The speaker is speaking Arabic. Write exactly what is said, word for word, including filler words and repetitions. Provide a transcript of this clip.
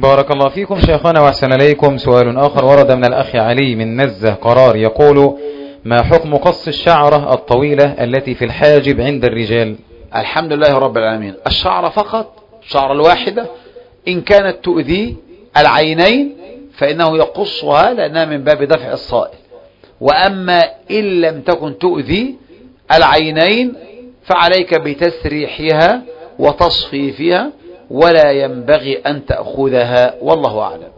بارك الله فيكم شيخنا وأحسن إليكم. سؤال آخر ورد من الأخ علي من نزه قرار يقول: ما حكم قص الشعرة الطويلة التي في الحاجب عند الرجال؟ الحمد لله رب العالمين. الشعرة فقط، الشعرة الواحدة، إن كانت تؤذي العينين فإنه يقصها لأنها من باب دفع الصائل، وأما إن لم تكن تؤذي العينين فعليك بتسريحها وتصفيفها، ولا ينبغي أن تأخذها، والله أعلم.